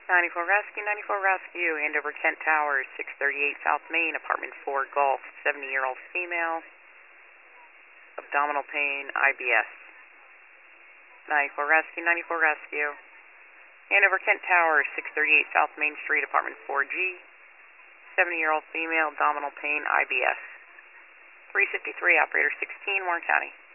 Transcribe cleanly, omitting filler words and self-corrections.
94 Rescue, Andover Kent Towers, 638 South Main, apartment 4 Golf, 70-year-old female, abdominal pain, IBS. 94 Rescue, Andover Kent Towers, 638 South Main Street, apartment 4G, 70-year-old female, abdominal pain, IBS. 353, operator 16, Warren County.